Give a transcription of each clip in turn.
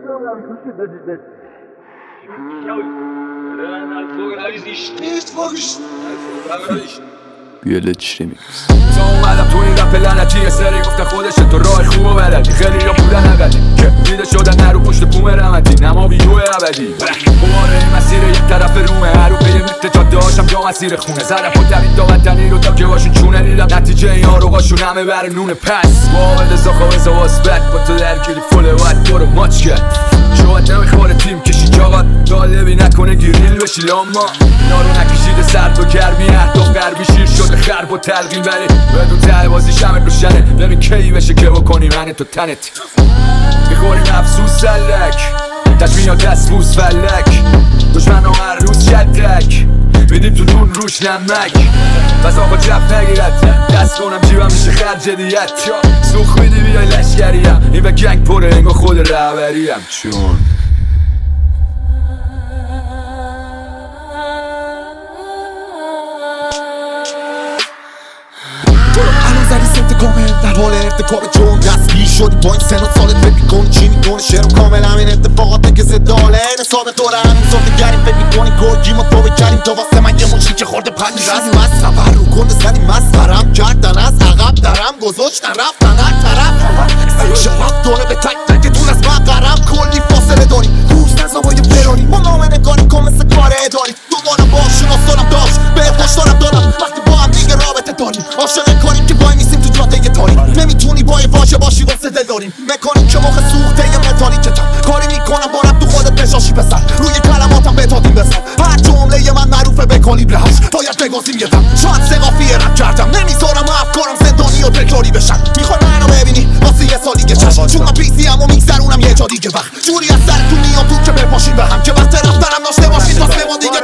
بیالچ ریمیکس. تا اومدم تو این رپ لعنتی یه سری گفتن خودشه تو راه خوب و بلدی، خیلی یا بودن اقلی که دیده شدن نرو پشت بوم رمتی نما ویدیو ابدی. بواره این مسیر یک طرف رومه، هر رو پیه میت جاده هاشم جا مسیر خونه، زدم پا دوید دا وطنی رو تا که باشون چونه دیدم نتیجه این آروغاشون همه بر نونه. پس قابل زاخوازه واسبت با تو درگیری فله باید تو رو ماچ کرد. شاید نمیخوره تیم کشی جاقات طالبی نکنه گریل بشی لاما نارو نکشیده سرد و گرمی حتی غربی شیر شده خرب و تلقین بری بدون ته بازی شمت روشنه. ببین کی بشه که بکنی من تو تنت میخوریم افسوس سلک تشمیه دست بوس فلک دشمن ها هر روز شدک میدیم تو نون روش نمک بس آقا جف نگیرد دست کنم جیبم میشه خرج دیت سوخ میدی بیای لشگریم این به گنگ پره انگا خود رهبریم چون در حال ارتکاب جرم دستگیر شدی با این سن و سالت فکر میکنی چی میکنی شعر و کامل همین اتفاقاته که زداله حساب تو رو همین صورت گریم فکر میکنی گرگی ما تو بکریم تو واسه من یه موچی که خورده پنج از مصطفر رو کنده زنی مسخرم کردن از عقب درم گذاشتن رفتن هر طرف شباب داره به تک تکتون از مقرم کلی فاصله داری دوست نزا با یه فراری ما نامه نگاری کن مثل کار اداری دوباره باشون آسانم داشت به افتاشتارم دارم وقتی با هم دیگه رابطه داریم عاشق کاری که وای میسیم تو جاده تاریک نمیتونی با یه واژه باشی واسه دل داریم میکنی که موقع سوخته یه متالیکتم کاری میکنم بارم تو خودت بشاشی بسر روی کلماتم بتادیم بسر هر جمله من معروفه به کالیبر هاش باید بگازیم یه دم شاید سقافی رپ کردم نمیذارم افکارم زندانی و تکراری بشن میخوای منو ببینی واسه یه سال دیگه چشم چون من پیسی هم و میگذرونم یه جا دیگه وقت جوری از سرتون میام تو که بپاشین به هم که وقت رفتنم داشته باشید واسه ما دیگه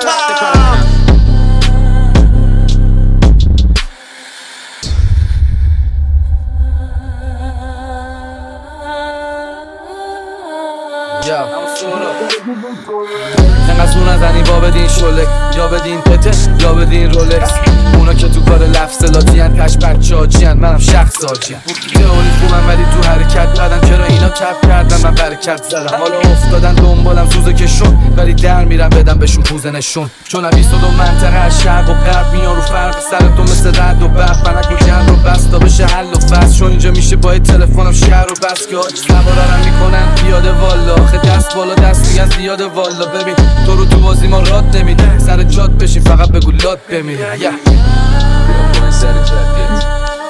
نقص اون نزنی با بدین شلک یا بدین پته یا بدین رولکس اونا که تو کار لفظلاتی هن تش بچه هاچی هن منم شخص هاچی هن تئوری خوبم ولی تو حرکت بدن چرا اینا کپ کردن من برکت زدم حالا افتادن دنبالم سوزه که شد ولی در میرم بدم بهشون پوزه نشون چون 22 منطقه از شرق و غرب میان رو فرق سر تو مثل رد و برق فنک و جن رو بست تا بشه حل و فصل چون اینجا میشه با تلفنم شهر رو بس که هاچ سوارارم میکنن پیاده والا آخه دست بالا دست میگن زیاده والا ببین تو رو تو بازی ما راد نمیده سر جات بشین فقط بگو لات بمیره بیا پایین سر جدید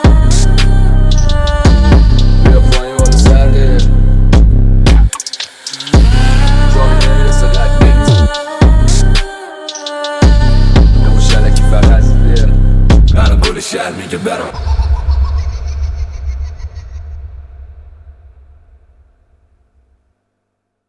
بیا پایین بالا سرده جامی نمیرسه لدنیت نمو شلکی فقط منو گل شهر میگه برام